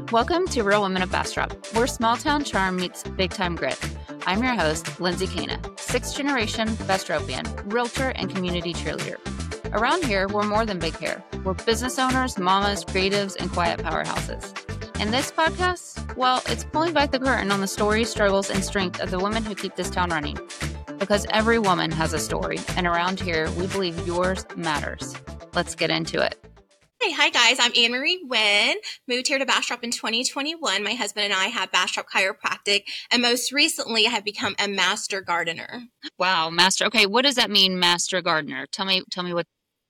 Welcome to Real Women of Bastrop, where small town charm meets big time grit. I'm your host, Lindsay Cana, sixth generation Bastropian, realtor, and community cheerleader. Around here, we're more than big hair. We're business owners, mamas, creatives, and quiet powerhouses. And this podcast, well, it's pulling back the curtain on the stories, struggles, and strength of the women who keep this town running. Because every woman has a story, and around here, we believe yours matters. Let's get into it. Hey, hi guys, I'm Anne Marie Wynn, moved here to Bastrop in 2021. My husband and I have Bastrop Chiropractic, and most recently I have become a master gardener. Wow, master. Okay, what does that mean, master gardener? Tell me what.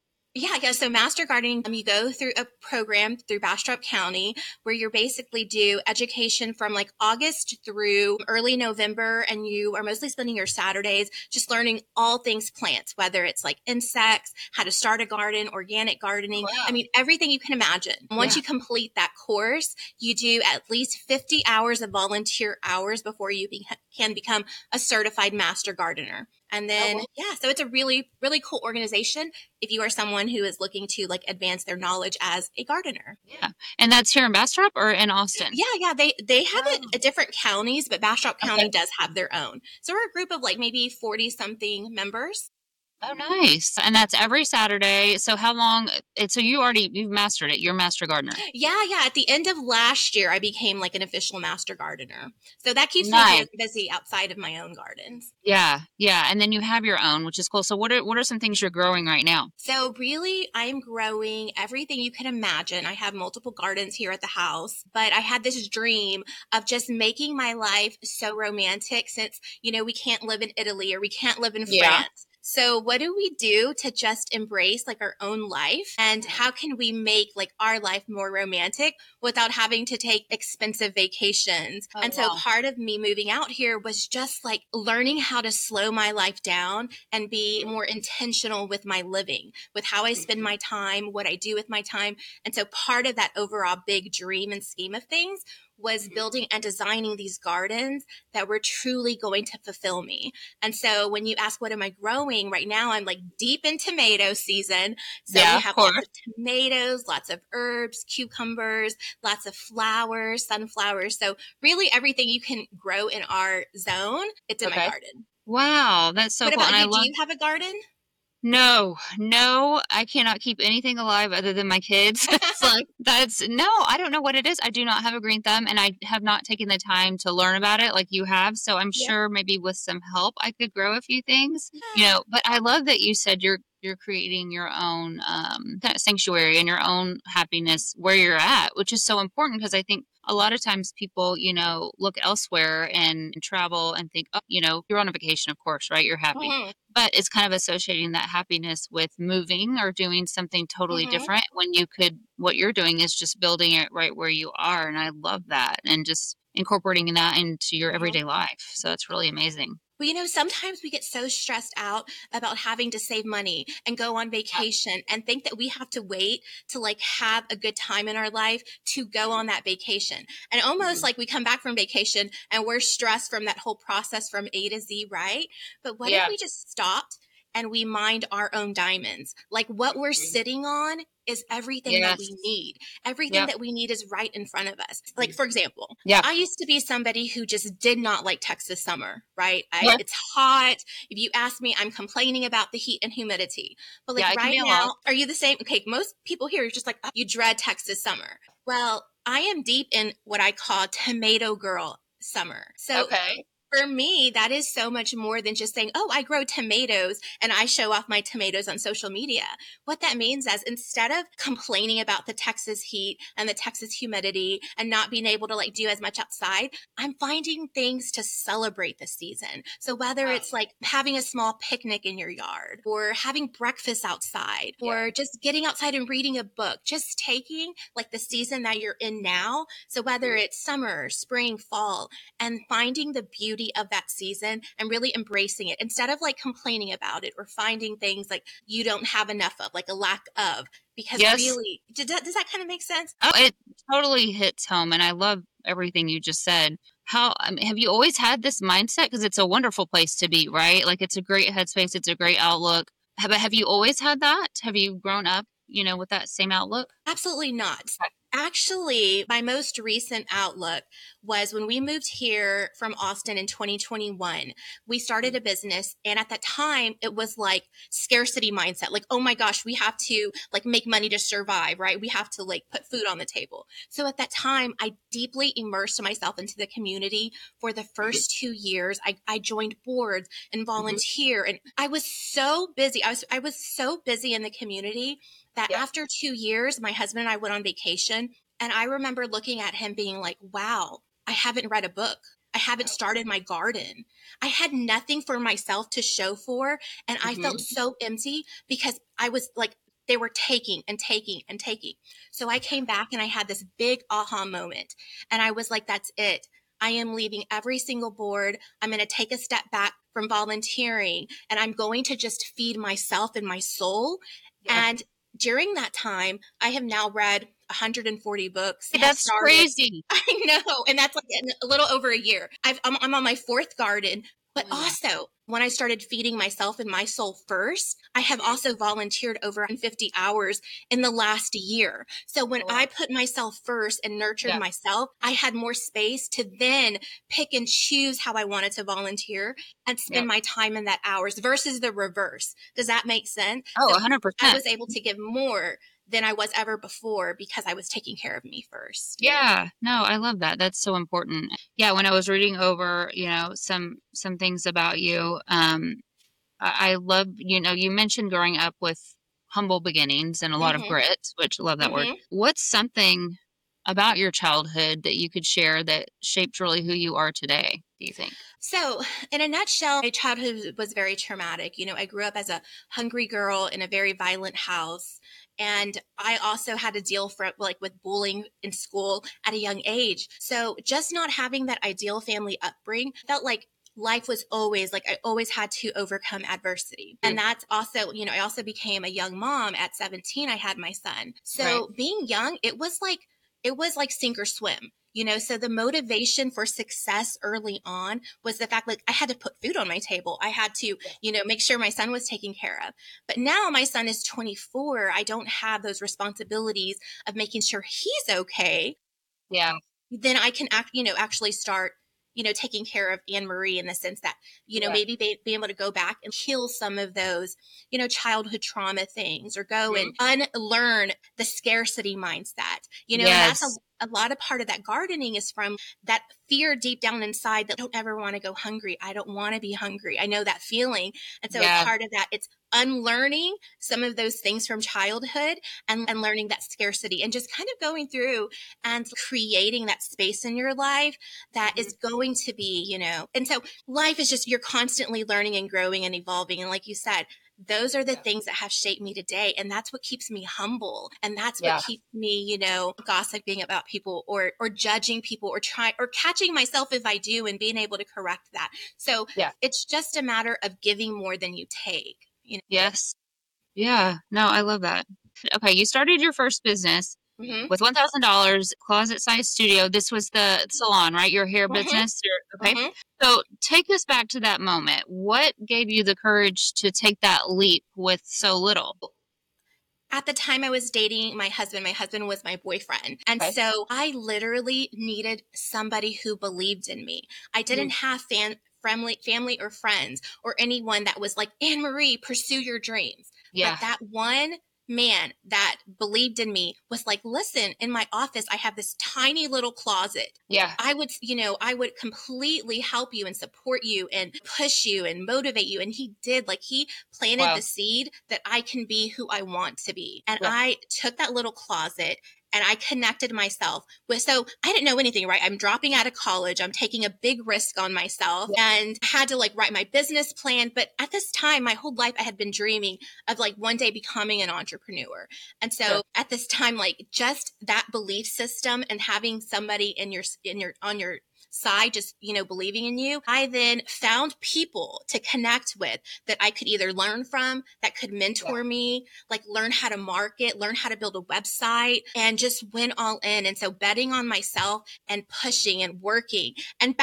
Yeah. So master gardening, you go through a program through Bastrop County where you basically do education from like August through early November, and you are mostly spending your Saturdays just learning all things plants, whether it's like insects, how to start a garden, organic gardening. Wow. I mean, everything you can imagine. Once you complete that course, you do at least 50 hours of volunteer hours before you can become a certified master gardener. And then, so it's a really, really cool organization if you are someone who is looking to like advance their knowledge as a gardener. Yeah. And that's here in Bastrop or in Austin? Yeah. They have it at different counties, but Bastrop County does have their own. So we're a group of like maybe 40 something members. Oh, nice. And that's every Saturday. So how long? So you've mastered it. You're a master gardener. Yeah. At the end of last year, I became like an official master gardener. So that keeps me very busy outside of my own gardens. Yeah. And then you have your own, which is cool. So what are some things you're growing right now? So really, I'm growing everything you can imagine. I have multiple gardens here at the house, but I had this dream of just making my life so romantic since, we can't live in Italy or we can't live in France. So what do we do to just embrace like our own life, and how can we make like our life more romantic without having to take expensive vacations? So part of me moving out here was just like learning how to slow my life down and be more intentional with my living, with how I spend my time, what I do with my time. And so part of that overall big dream and scheme of things was building and designing these gardens that were truly going to fulfill me. And so when you ask, what am I growing right now? I'm like deep in tomato season. So we have lots of tomatoes, lots of herbs, cucumbers, lots of flowers, sunflowers. So really everything you can grow in our zone, it's in my garden. Wow. That's so cool. What about you? Do you have a garden? No, I cannot keep anything alive other than my kids. It's like, I don't know what it is. I do not have a green thumb, and I have not taken the time to learn about it like you have. So I'm sure maybe with some help, I could grow a few things, but I love that you said you're creating your own kind of sanctuary and your own happiness where you're at, which is so important because I think a lot of times people, look elsewhere and travel and think, you're on a vacation, of course, right? You're happy. Mm-hmm. But it's kind of associating that happiness with moving or doing something totally different when what you're doing is just building it right where you are. And I love that. And just incorporating that into your everyday life. So it's really amazing. Well, sometimes we get so stressed out about having to save money and go on vacation and think that we have to wait to like have a good time in our life to go on that vacation. And almost like we come back from vacation and we're stressed from that whole process from A to Z, right? But what if we just stopped and we mined our own diamonds? Like what we're sitting on is everything that we need. Everything that we need is right in front of us. Like, for example, I used to be somebody who just did not like Texas summer, right? It's hot. If you ask me, I'm complaining about the heat and humidity. But like right now, are you the same? Okay, most people here are just like, you dread Texas summer. Well, I am deep in what I call tomato girl summer. So for me, that is so much more than just saying, I grow tomatoes and I show off my tomatoes on social media. What that means is instead of complaining about the Texas heat and the Texas humidity and not being able to like do as much outside, I'm finding things to celebrate this season. So whether it's like having a small picnic in your yard or having breakfast outside or just getting outside and reading a book, just taking like the season that you're in now. So whether it's summer, spring, fall, and finding the beauty of that season and really embracing it instead of like complaining about it or finding things like you don't have enough of, like a lack of, because really, does that kind of make sense? Oh, it totally hits home. And I love everything you just said. Have you always had this mindset? Because it's a wonderful place to be, right? Like it's a great headspace. It's a great outlook. Have you always had that? Have you grown up, with that same outlook? Absolutely not. Actually, my most recent outlook was when we moved here from Austin in 2021. We started a business, and at that time, it was like scarcity mindset. Like, oh my gosh, we have to like make money to survive, right? We have to like put food on the table. So at that time, I deeply immersed myself into the community for the first 2 years. I joined boards and volunteer, and I was so busy. I was so busy in the community that Yeah. after 2 years, my husband and I went on vacation. And I remember looking at him being like, wow, I haven't read a book. I haven't started my garden. I had nothing for myself to show for. And I felt so empty because I was like, they were taking and taking and taking. So I came back and I had this big aha moment. And I was like, that's it. I am leaving every single board. I'm going to take a step back from volunteering and I'm going to just feed myself and my soul. Yeah. And during that time, I have now read 140 books. That's crazy. I know. And that's like a little over a year. I'm on my fourth garden. But also, when I started feeding myself and my soul first, I have also volunteered over 150 hours in the last year. So when I put myself first and nurtured myself, I had more space to then pick and choose how I wanted to volunteer and spend my time in that hours versus the reverse. Does that make sense? Oh, So 100%. I was able to give more than I was ever before because I was taking care of me first. Yeah, no, I love that. That's so important. Yeah, when I was reading over, some things about you, I love, you mentioned growing up with humble beginnings and a lot of grit, which I love that word. What's something about your childhood that you could share that shaped really who you are today, do you think? So, in a nutshell, my childhood was very traumatic. I grew up as a hungry girl in a very violent house. And I also had to deal with bullying in school at a young age. So just not having that ideal family upbringing felt like life was always like I always had to overcome adversity. And that's also, I also became a young mom at 17. I had my son. So being young, it was like sink or swim. So the motivation for success early on was the fact like I had to put food on my table. I had to, make sure my son was taken care of. But now my son is 24. I don't have those responsibilities of making sure he's okay. Yeah. Then I can actually start, taking care of Anne Marie in the sense that, maybe be able to go back and heal some of those, childhood trauma things or go and unlearn the scarcity mindset, and that's a lot of part of that gardening is from that fear deep down inside that I don't ever want to go hungry. I don't want to be hungry. I know that feeling. And so part of that, it's unlearning some of those things from childhood and learning that scarcity and just kind of going through and creating that space in your life that is going to be, and so life is just, you're constantly learning and growing and evolving. And like you said, those are the things that have shaped me today. And that's what keeps me humble. And that's what keeps me, gossiping about people or judging people or catching myself if I do and being able to correct that. So it's just a matter of giving more than you take. Yes. Yeah. No, I love that. Okay. You started your first business with $1,000, closet size studio. This was the salon, right? Your hair business. Okay. So take us back to that moment. What gave you the courage to take that leap with so little? At the time I was dating my husband was my boyfriend. And so I literally needed somebody who believed in me. I didn't have family or friends or anyone that was like, Anne Marie, pursue your dreams. Yeah. But that one man that believed in me was like, listen, in my office, I have this tiny little closet. Yeah. I would completely help you and support you and push you and motivate you. And he did, like he planted the seed that I can be who I want to be. And I took that little closet and I connected myself with, so I didn't know anything, right? I'm dropping out of college. I'm taking a big risk on myself and had to like write my business plan. But at this time, my whole life, I had been dreaming of like one day becoming an entrepreneur. And so at this time, like just that belief system and having somebody on your side, just, believing in you, I then found people to connect with that I could either learn from, that could mentor me, like learn how to market, learn how to build a website, and just went all in. And so betting on myself and pushing and working. And back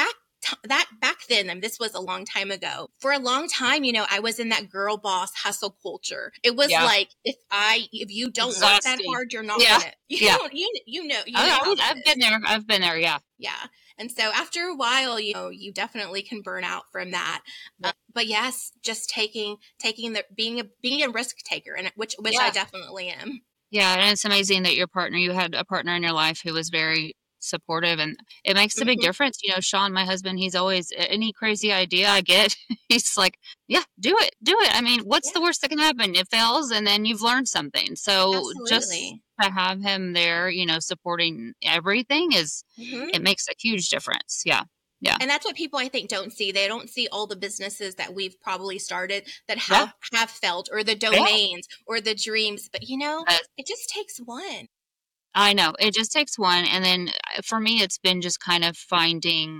that back then, and this was a long time ago, for a long time, I was in that girl boss hustle culture. It was Yeah. like, if you don't work that Exhausting. hard, you're not Yeah. gonna, Yeah. you know how that I've is. been there. I've been there. Yeah. Yeah. And so after a while, you definitely can burn out from that. Yeah. But yes, just taking being a risk taker, and which I Yeah. definitely am. Yeah. And it's amazing that you had a partner in your life who was very supportive, and it makes a big difference. Sean, my husband, he's always, any crazy idea I get, he's like, yeah, do it. I mean, what's the worst that can happen? It fails, and then you've learned something. So just Absolutely. to have him there, supporting everything Mhm. it makes a huge difference. Yeah. Yeah. And that's what people, I think, don't see. They don't see all the businesses that we've probably started that Yeah. have failed, or the domains or the dreams. But it just takes one. I know. It just takes one. And then for me, it's been just kind of finding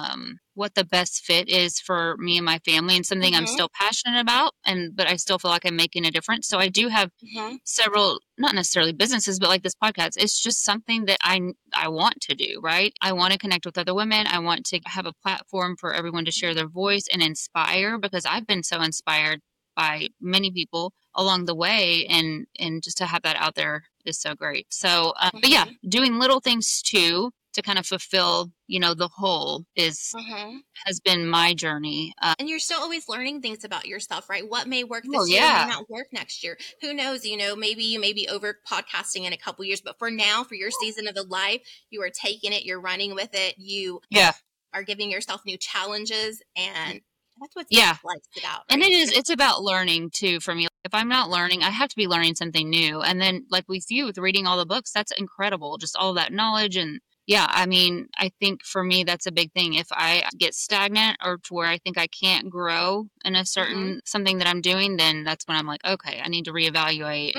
what the best fit is for me and my family, and something I'm Mhm. still passionate about, but I still feel like I'm making a difference. So I do have Mhm. several, not necessarily businesses, but like this podcast. It's just something that I want to do, right? I want to connect with other women. I want to have a platform for everyone to share their voice and inspire, because I've been so inspired by many people along the way, and just to have that out there is so great. So but yeah, Mhm. doing little things too to kind of fulfill the whole Mhm. has been my journey. And you're still always learning things about yourself, right? What may work Oh this year may yeah. not work next year. Who knows? Maybe you may be over podcasting in a couple years, but for now, for your season of the life, you are taking it, you're running with it, you Yeah. are giving yourself new challenges, and that's what Yeah. life's about, And right? it's about learning too for me. If I'm not learning, I have to be learning something new. And then like with you, with reading all the books, that's incredible. Just all that knowledge. And yeah, I mean, I think for me, that's a big thing. If I get stagnant, or to where I think I can't grow in a Mhm. certain something that I'm doing, then that's when I'm like, okay, I need to reevaluate,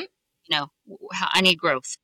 how I need growth.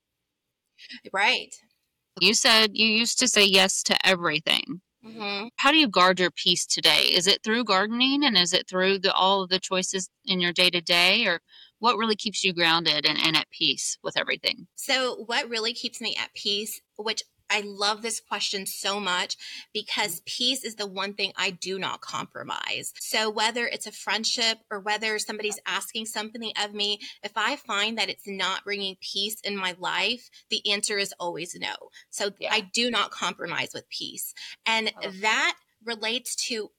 Right. You said you used to say yes to everything. Mhm. How do you guard your peace today? Is it through gardening, and is it through all of the choices in your day to day, or what really keeps you grounded and at peace with everything? So, what really keeps me at peace, which I love this question so much, because peace is the one thing I do not compromise. So, whether it's a friendship or whether somebody's asking something of me, if I find that it's not bringing peace in my life, the answer is always no. So, Yeah. I do not compromise with peace. And that relates to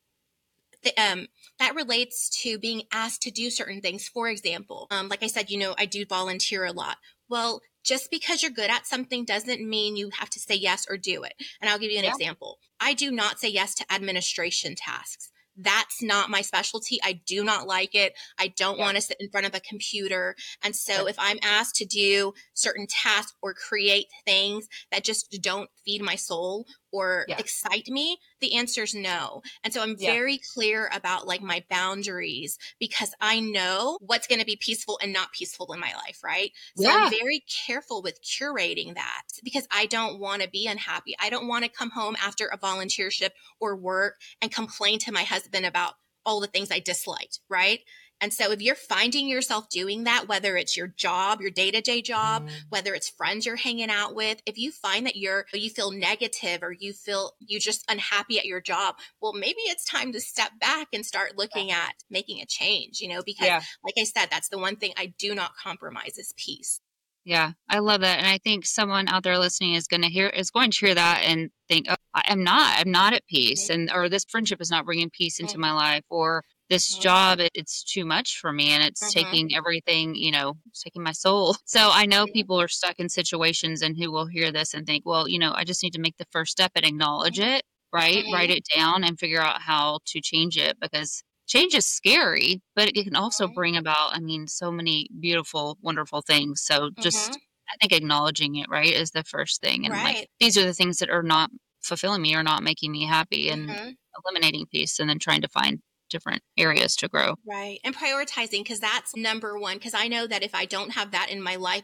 being asked to do certain things. For example, like I said, I do volunteer a lot. Well, just because you're good at something doesn't mean you have to say yes or do it. And I'll give you an example. I do not say yes to administration tasks. That's not my specialty. I do not like it. I don't want to sit in front of a computer. And so if I'm asked to do certain tasks or create things that just don't feed my soul or excite me, the answer is no. And so I'm very clear about like my boundaries, because I know what's going to be peaceful and not peaceful in my life, right? So I'm very careful with curating that, because I don't want to be unhappy. I don't want to come home after a volunteer shift or work and complain to my husband about all the things I disliked, right? And so if you're finding yourself doing that, whether it's your job, your day-to-day job, whether it's friends you're hanging out with, if you find that you feel negative, or you feel you just unhappy at your job, well, maybe it's time to step back and start looking at making a change, because like I said, that's the one thing I do not compromise is peace. Yeah, I love that. And I think someone out there listening is going to hear that and think, oh, I'm not at peace, or this friendship is not bringing peace into my life, or this job, it's too much for me, and it's taking everything, it's taking my soul. So I know people are stuck in situations and who will hear this and think, well, I just need to make the first step and acknowledge it, right? Write it down and figure out how to change it, because change is scary, but it can also bring about, I mean, so many beautiful, wonderful things. So just, I think acknowledging it, right, is the first thing. And like, Right. these are the things that are not fulfilling me or not making me happy, and eliminating peace, and then trying to find different areas to grow. Right. And prioritizing, because that's number one. Because I know that if I don't have that in my life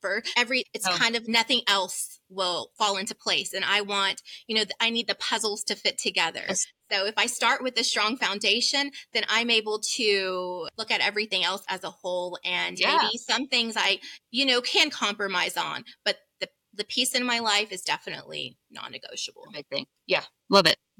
it's kind of nothing else will fall into place. And I want, I need the puzzles to fit together. Yes. So if I start with a strong foundation, then I'm able to look at everything else as a whole. And maybe some things I, can compromise on, but the peace in my life is definitely non-negotiable. Big thing. Yeah. Love it. Love it.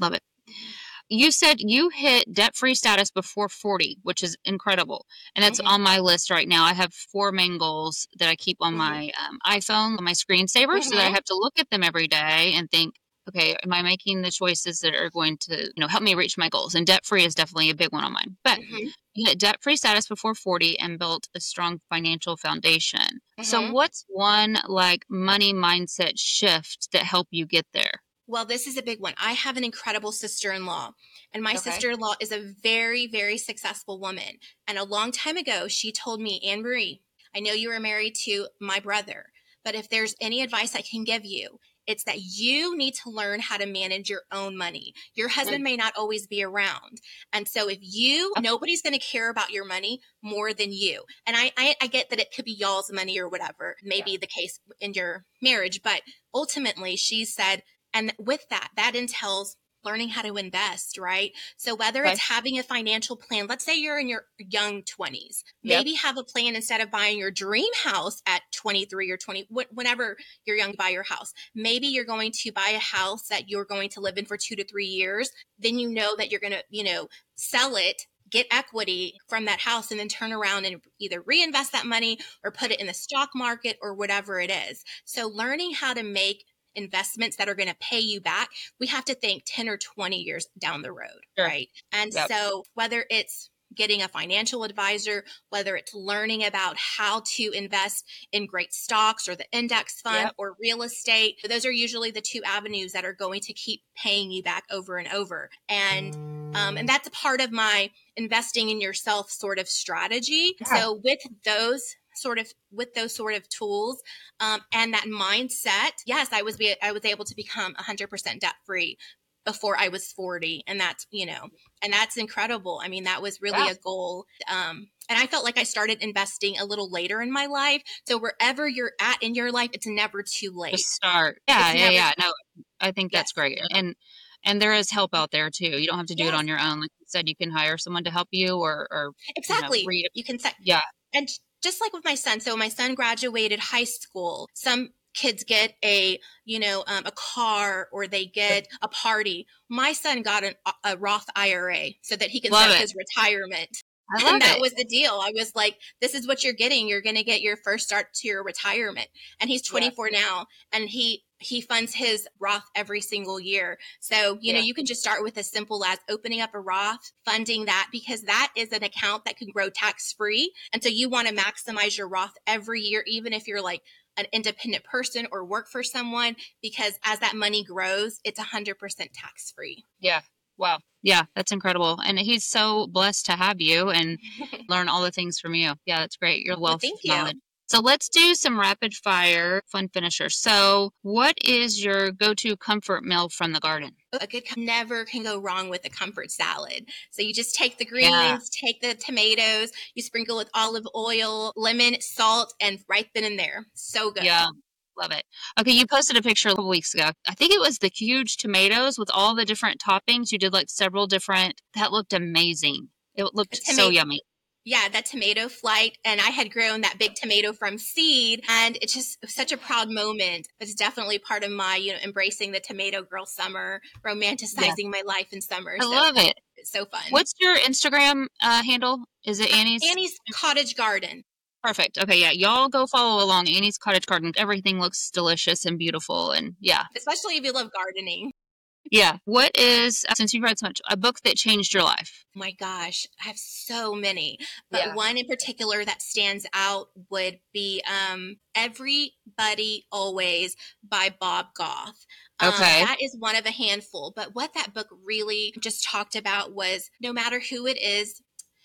You said you hit debt-free status before 40, which is incredible. And that's Mhm. on my list right now. I have four main goals that I keep on Mhm. my iPhone, on my screensaver, so that I Mhm. have to look at them every day and think, okay, am I making the choices that are going to, help me reach my goals? And debt-free is definitely a big one on mine. But Mhm. you hit debt-free status before 40 and built a strong financial foundation. So Mhm. what's one like money mindset shift that helped you get there? Well, this is a big one. I have an incredible sister in law, and my Okay. sister in law is a very, very successful woman. And a long time ago, she told me, Anne Marie, I know you were married to my brother, but if there's any advice I can give you, it's that you need to learn how to manage your own money. Your husband Mm. may not always be around. And so if you, nobody's going to care about your money more than you. And I get that it could be y'all's money or whatever, maybe the case in your marriage. But ultimately, she said, and with that, that entails learning how to invest, right? So whether Okay. it's having a financial plan, let's say you're in your young 20s, Yep. maybe have a plan instead of buying your dream house at 23 or 20, whenever you're young to buy your house. Maybe you're going to buy a house that you're going to live in for 2 to 3 years. Then you know that you're going to, sell it, get equity from that house, and then turn around and either reinvest that money or put it in the stock market or whatever it is. So learning how to make investments that are going to pay you back, we have to think 10 or 20 years down the road, Sure. right? And Yep. so whether it's getting a financial advisor, whether it's learning about how to invest in great stocks or the index fund Yep. or real estate, those are usually the two avenues that are going to keep paying you back over and over. And that's a part of my investing in yourself sort of strategy. Yeah. So with those sort of tools, and that mindset, yes, I was able to become 100% debt free before I was 40, and that's incredible. I mean, that was really Yeah. a goal. And I felt like I started investing a little later in my life. So wherever you're at in your life, it's never too late. Just start. Yeah, It's yeah, never, yeah. No, I think that's yes, great. And there is help out there too. You don't have to do it yes, on your own. Like you said, you can hire someone to help you or exactly. read. You can set, Yeah. and just like with my son, so my son graduated high school. Some kids get a car, or they get a party. My son got a Roth IRA so that he can set Love up it. his retirement. I And love that it. was the deal. I was like, this is what you're getting. You're going to get your first start to your retirement. And he's Yeah. 24 now, and he funds his Roth every single year. So, Yeah. you can just start with as simple as opening up a Roth, funding that, because that is an account that can grow tax free. And so you want to maximize your Roth every year, even if you're like an independent person or work for someone, because as that money grows, it's 100% tax free. Yeah. Wow. Yeah, that's incredible. And he's so blessed to have you and learn all the things from you. Yeah, that's great. Your Well, wealth of thank you. knowledge. So let's do some rapid fire fun finishers. So, what is your go-to comfort meal from the garden? A good never can go wrong with a comfort salad. So you just take the Yeah. greens, take the tomatoes, you sprinkle with olive oil, lemon, salt, and right then and there. So good. Yeah. Love it. Okay, you posted a picture a couple weeks ago. I think it was the huge tomatoes with all the different toppings. You did like several different. That looked amazing. It A looked so tomato, yummy. yeah, that tomato flight. And I had grown that big tomato from seed, and it's just such a proud moment. It's definitely part of my, embracing the tomato girl summer, Yeah. romanticizing my life in summer. I So love it. it's so fun. What's your Instagram handle? Is it Annie's? Annie's Cottage Garden. Perfect. Okay, yeah. Y'all go follow along Annie's Cottage Garden. Everything looks delicious and beautiful and yeah. Especially if you love gardening. Yeah. What is since you've read so much, a book that changed your life? My gosh, I have so many, but Yeah. one in particular that stands out would be Everybody Always by Bob Goff. Okay. That is one of a handful, but what that book really just talked about was no matter who it is,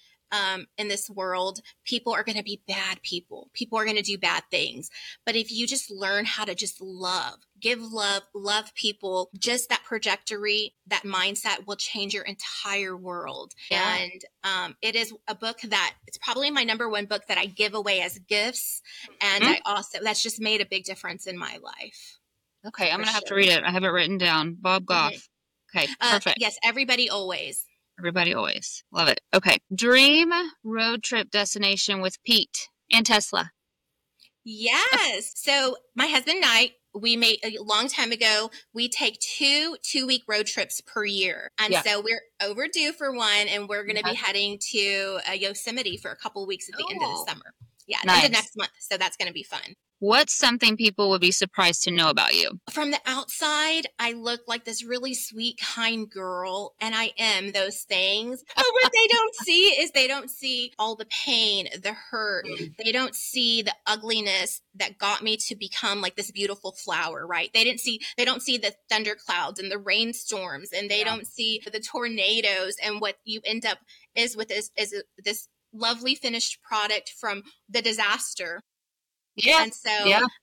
in this world, people are going to be bad people. People are going to do bad things. But if you just learn how to just give love, love people, just that trajectory, that mindset will change your entire world. Yeah. And it is a book that it's probably my number one book that I give away as gifts. And Mhm. that's just made a big difference in my life. Okay, I'm For gonna have to sure. read it. I have it written down. Bob Mhm. Goff. Okay, perfect. Yes, Everybody Always. Everybody always. Love it. Okay. Dream road trip destination with Pete and Tesla. Yes. So my husband and I, we made a long time ago, we take 2-week road trips per year. And so we're overdue for one, and we're going to be heading to Yosemite for a couple of weeks at the end of the summer. Yeah, nice. End of next month. So that's going to be fun. What's something people would be surprised to know about you? From the outside, I look like this really sweet, kind girl, and I am those things. But what they don't see is they don't see all the pain, the hurt. They don't see the ugliness that got me to become like this beautiful flower, right? They don't see the thunderclouds and the rainstorms, and they don't see the tornadoes, and what you end up is with this lovely finished product from the disaster. Yeah. And so,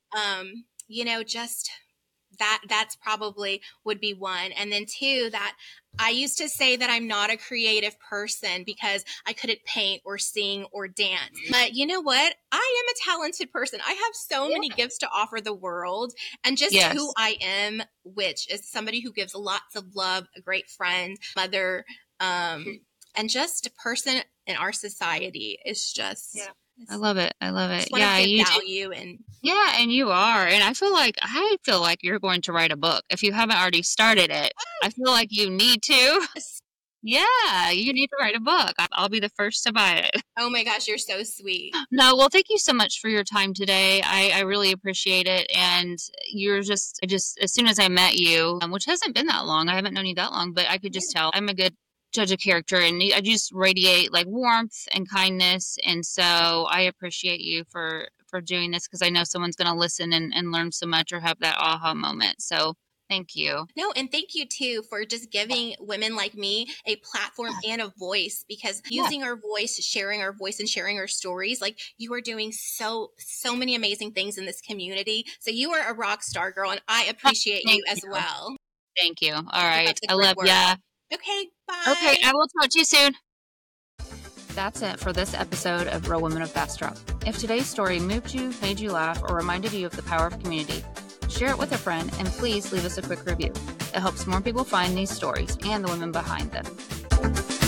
just that's probably would be one. And then two, that I used to say that I'm not a creative person because I couldn't paint or sing or dance. But you know what? I am a talented person. I have so many gifts to offer the world, and just who I am, which is somebody who gives lots of love, a great friend, mother, and just a person in our society is just... Yeah. I love it. Yeah, you value and and you are. And I feel like you're going to write a book. If you haven't already started it, I feel like you need to. Yeah, you need to write a book. I'll be the first to buy it. Oh my gosh, you're so sweet. No, well, thank you so much for your time today. I really appreciate it. And you're just as soon as I met you, which hasn't been that long, I haven't known you that long, but I could just tell I'm a good judge of character, and I just radiate like warmth and kindness. And so I appreciate you for doing this, because I know someone's going to listen and learn so much or have that aha moment. So thank you. No, and thank you too for just giving women like me a platform and a voice, because using our voice, sharing our voice and sharing our stories, like you are doing so many amazing things in this community. So you are a rock star, girl, and I appreciate you as well. Thank you. All right. I love ya. Okay, bye. Okay, I will talk to you soon. That's it for this episode of Real Women of Bastrop. If today's story moved you, made you laugh, or reminded you of the power of community, share it with a friend, and please leave us a quick review. It helps more people find these stories and the women behind them.